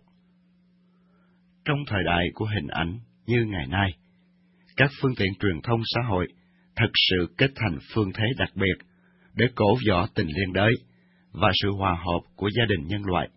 Trong thời đại của hình ảnh như ngày nay, các phương tiện truyền thông xã hội thật sự kết thành phương thế đặc biệt để cổ võ tình liên đới và sự hòa hợp của gia đình nhân loại.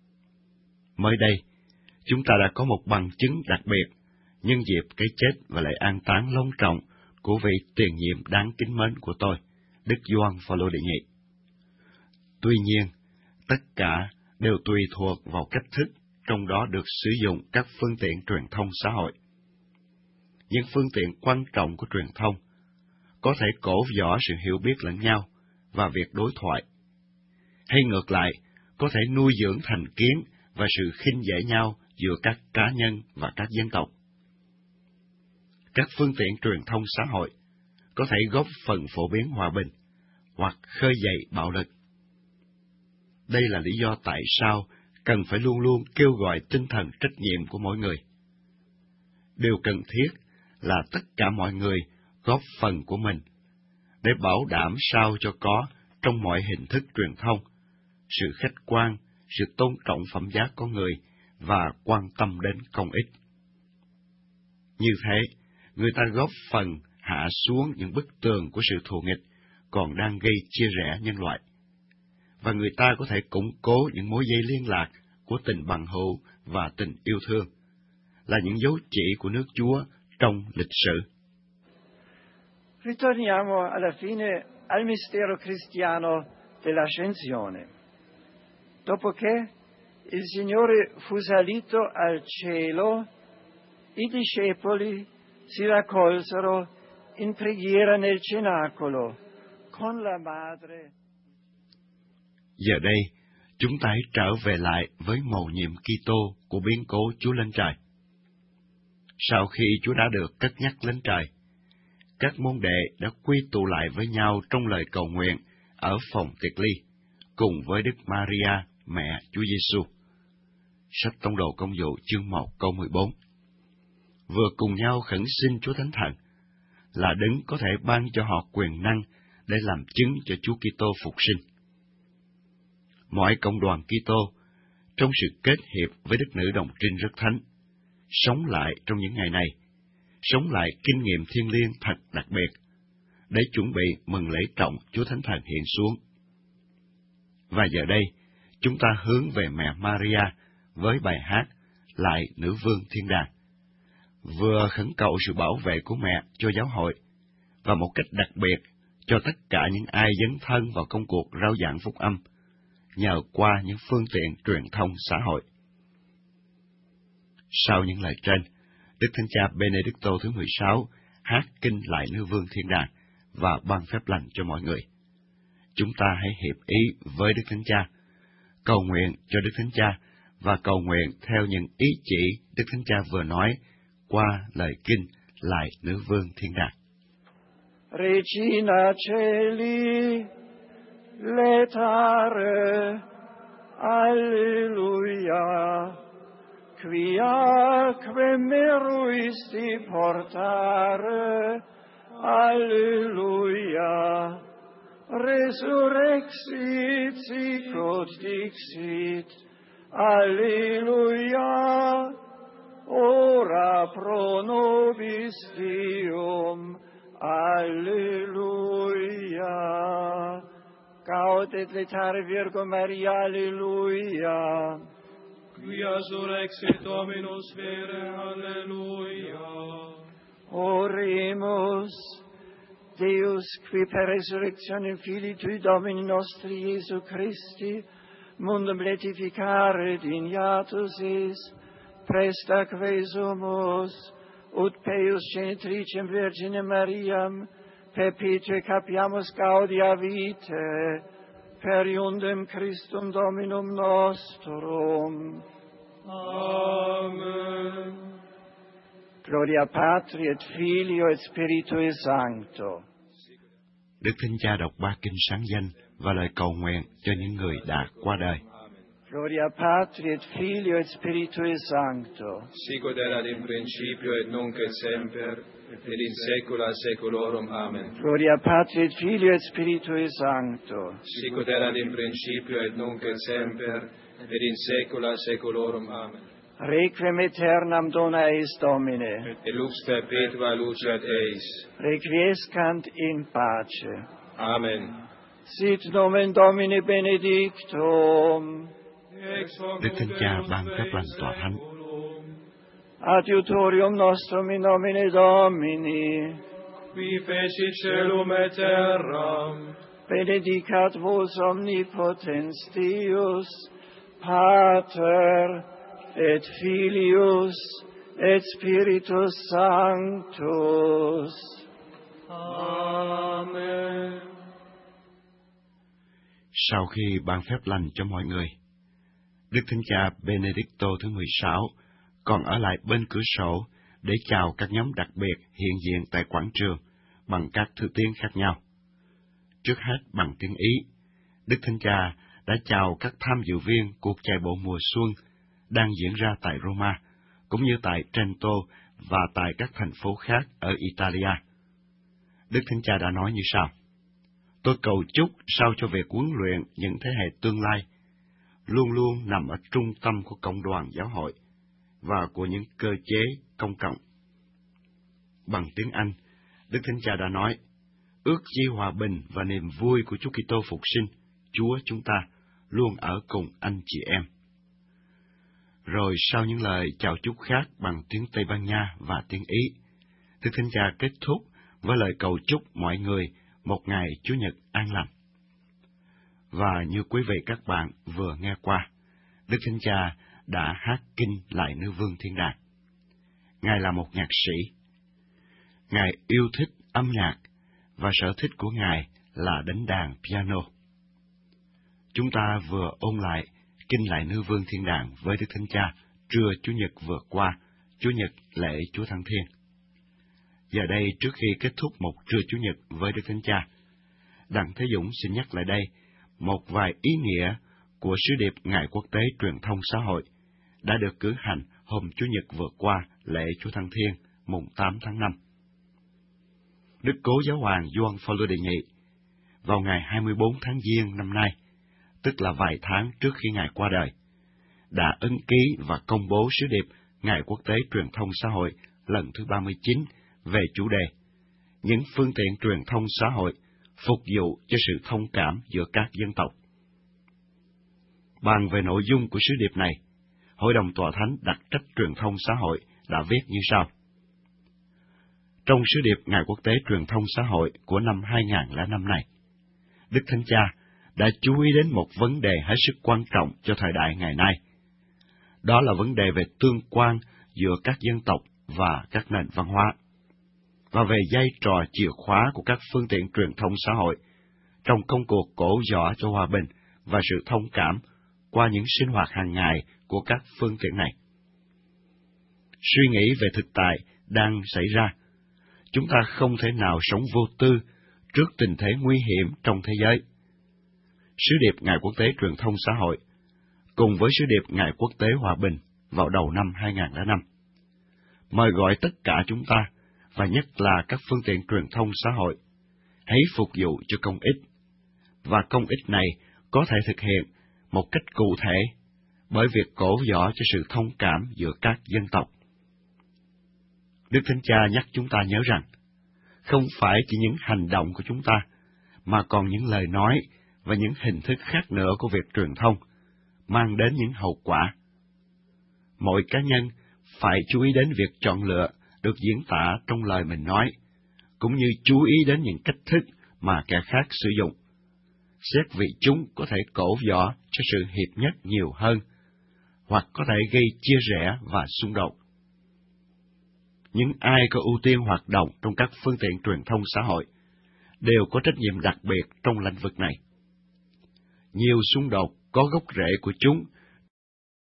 Mới đây, chúng ta đã có một bằng chứng đặc biệt nhân dịp cái chết và lễ an táng long trọng của vị tiền nhiệm đáng kính mến của tôi, Đức Gioan Phaolô đệ nhị. Tuy nhiên, tất cả đều tùy thuộc vào cách thức trong đó được sử dụng các phương tiện truyền thông xã hội. Những phương tiện quan trọng của truyền thông có thể cổ võ sự hiểu biết lẫn nhau và việc đối thoại, hay ngược lại, có thể nuôi dưỡng thành kiến và sự khinh dễ nhau giữa các cá nhân và các dân tộc. Các phương tiện truyền thông xã hội có thể góp phần phổ biến hòa bình hoặc khơi dậy bạo lực. Đây là lý do tại sao cần phải luôn luôn kêu gọi tinh thần trách nhiệm của mỗi người. Điều cần thiết là tất cả mọi người góp phần của mình để bảo đảm sao cho có trong mọi hình thức truyền thông sự khách quan, sự tôn trọng phẩm giá con người và quan tâm đến công ích. Như thế, người ta góp phần hạ xuống những bức tường của sự thù nghịch còn đang gây chia rẽ nhân loại, và người ta có thể củng cố những mối dây liên lạc của tình bằng hữu và tình yêu thương, là những dấu chỉ của nước Chúa trong lịch sử. Ritorniamo alla fine al mistero cristiano dell'ascensione. Dopo che il Signore fu salito al cielo, i discepoli si raccolsero in preghiera nel cenacolo con la madre. Giờ đây, chúng ta hãy trở về lại với mầu nhiệm Kitô của biến cố Chúa lên trời. Sau khi Chúa đã được cất nhắc lên trời, các môn đệ đã quy tụ lại với nhau trong lời cầu nguyện ở phòng tiệc ly, cùng với Đức Maria, mẹ Chúa Giêsu. Sách Tông đồ Công vụ chương một câu mười bốn. Vừa cùng nhau khẩn xin Chúa Thánh Thần là Đấng có thể ban cho họ quyền năng để làm chứng cho Chúa Kitô phục sinh. Mọi cộng đoàn Kitô, trong sự kết hiệp với Đức Nữ Đồng Trinh rất thánh, sống lại trong những ngày này, sống lại kinh nghiệm thiêng liêng thật đặc biệt, để chuẩn bị mừng lễ trọng Chúa Thánh Thần hiện xuống. Và giờ đây, chúng ta hướng về mẹ Maria với bài hát Lại Nữ Vương Thiên Đàng, vừa khẩn cầu sự bảo vệ của mẹ cho giáo hội, và một cách đặc biệt cho tất cả những ai dấn thân vào công cuộc rao giảng phúc âm, nhờ qua những phương tiện truyền thông xã hội. Sau những lời trên, Đức Thánh Cha Benedicto thứ mười sáu hát kinh Lại Nữ Vương Thiên Đàng và ban phép lành cho mọi người. Chúng ta hãy hiệp ý với Đức Thánh Cha, cầu nguyện cho Đức Thánh Cha và cầu nguyện theo những ý chỉ Đức Thánh Cha vừa nói qua lời kinh Lại Nữ Vương Thiên Đàng. Regina Celi, letare, alleluia, quiaque meruisti portare, alleluia, resurrexit sicut dixit, alleluia, ora pro nobis Deum, alleluia. Gaudet letare Virgo Maria, alleluia. Quia surrexit Dominus vere, alleluia. Oremus, Deus, qui per resurrectionem Filii Tui Domini nostri Iesu Christi, mundum letificare dignatus is, presta quesumus, ut Peius genitricem Virginem Mariam, perpetue capiamus gaudia vitae, per iundem Christum Dominum nostrum. Amen. Gloria Patri et Filio et Spiritui Sancto. Đức Thánh Cha đọc ba kinh sáng danh và lời cầu nguyện cho những người đã qua đời. Gloria Patri et Filio et Spiritui Sancto. Sicut erat in principio et nunc et semper, et in saecula saeculorum. Amen. Gloria Patri et Filio et Spiritui Sancto. Sicut erat in principio et nunc et semper, et in saecula saeculorum. Amen. Requiem aeternam dona eis Domine. Et lux perpetua luceat eis. Requiescant in pace. Amen. Sit nomen Domini benedictum. Đức Thánh Cha ban phép lành tòa thánh. Adiutorium nostrum in nomine Domini. Qui fecit caelum et terram. Benedicat vos omnipotens Deus, Pater et Filius et Spiritus Sanctus. Amen. Sau khi ban phép lành cho mọi người, Đức Thánh Cha Benedicto thứ mười sáu còn ở lại bên cửa sổ để chào các nhóm đặc biệt hiện diện tại quảng trường bằng các thứ tiếng khác nhau. Trước hết bằng tiếng Ý, Đức Thánh Cha đã chào các tham dự viên cuộc chạy bộ mùa xuân đang diễn ra tại Roma, cũng như tại Trento và tại các thành phố khác ở Italia. Đức Thánh Cha đã nói như sau: Tôi cầu chúc sao cho việc huấn luyện những thế hệ tương lai luôn luôn nằm ở trung tâm của cộng đoàn giáo hội và của những cơ chế công cộng. Bằng tiếng Anh, Đức Thánh Cha đã nói: Ước chi hòa bình và niềm vui của Chúa Kitô phục sinh, Chúa chúng ta, luôn ở cùng anh chị em. Rồi sau những lời chào chúc khác bằng tiếng Tây Ban Nha và tiếng Ý, Đức Thánh Cha kết thúc với lời cầu chúc mọi người một ngày Chủ nhật an lành. Và như quý vị các bạn vừa nghe qua, Đức Thánh Cha đã hát kinh Lại Nữ Vương Thiên Đàng. Ngài là một nhạc sĩ. Ngài yêu thích âm nhạc và sở thích của Ngài là đánh đàn piano. Chúng ta vừa ôn lại kinh Lại Nữ Vương Thiên Đàng với Đức Thánh Cha trưa Chủ nhật vừa qua, Chủ nhật lễ Chúa Thăng Thiên. Giờ đây, trước khi kết thúc một trưa Chủ nhật với Đức Thánh Cha, Đặng Thế Dũng xin nhắc lại đây một vài ý nghĩa của sứ điệp Ngày Quốc tế Truyền thông Xã hội đã được cử hành hôm Chủ nhật vừa qua lễ Chúa Thăng Thiên, mùng tám tháng năm. Đức Cố Giáo hoàng Gioan Phaolô đệ nhị, vào ngày hai mươi bốn tháng Giêng năm nay, tức là vài tháng trước khi Ngài qua đời, đã ấn ký và công bố sứ điệp Ngày Quốc tế Truyền thông Xã hội lần thứ ba mươi chín về chủ đề những phương tiện truyền thông xã hội phục vụ cho sự thông cảm giữa các dân tộc. Bàn về nội dung của sứ điệp này, Hội đồng Tòa Thánh đặc trách truyền thông xã hội đã viết như sau. Trong sứ điệp Ngày Quốc tế Truyền thông xã hội của năm hai không không năm này, Đức Thánh Cha đã chú ý đến một vấn đề hết sức quan trọng cho thời đại ngày nay. Đó là vấn đề về tương quan giữa các dân tộc và các nền văn hóa, và về vai trò chìa khóa của các phương tiện truyền thông xã hội trong công cuộc cổ võ cho hòa bình và sự thông cảm qua những sinh hoạt hàng ngày của các phương tiện này. Suy nghĩ về thực tại đang xảy ra, chúng ta không thể nào sống vô tư trước tình thế nguy hiểm trong thế giới. Sứ điệp Ngày Quốc tế Truyền thông xã hội, cùng với sứ điệp Ngày Quốc tế Hòa bình vào đầu năm hai không không năm, mời gọi tất cả chúng ta, và nhất là các phương tiện truyền thông xã hội, hãy phục vụ cho công ích, và công ích này có thể thực hiện một cách cụ thể bởi việc cổ võ cho sự thông cảm giữa các dân tộc. Đức Thánh Cha nhắc chúng ta nhớ rằng, không phải chỉ những hành động của chúng ta, mà còn những lời nói và những hình thức khác nữa của việc truyền thông mang đến những hậu quả. Mỗi cá nhân phải chú ý đến việc chọn lựa được diễn tả trong lời mình nói, cũng như chú ý đến những cách thức mà kẻ khác sử dụng, xét vì chúng có thể cổ võ cho sự hiệp nhất nhiều hơn, hoặc có thể gây chia rẽ và xung đột. Những ai có ưu tiên hoạt động trong các phương tiện truyền thông xã hội đều có trách nhiệm đặc biệt trong lĩnh vực này. Nhiều xung đột có gốc rễ của chúng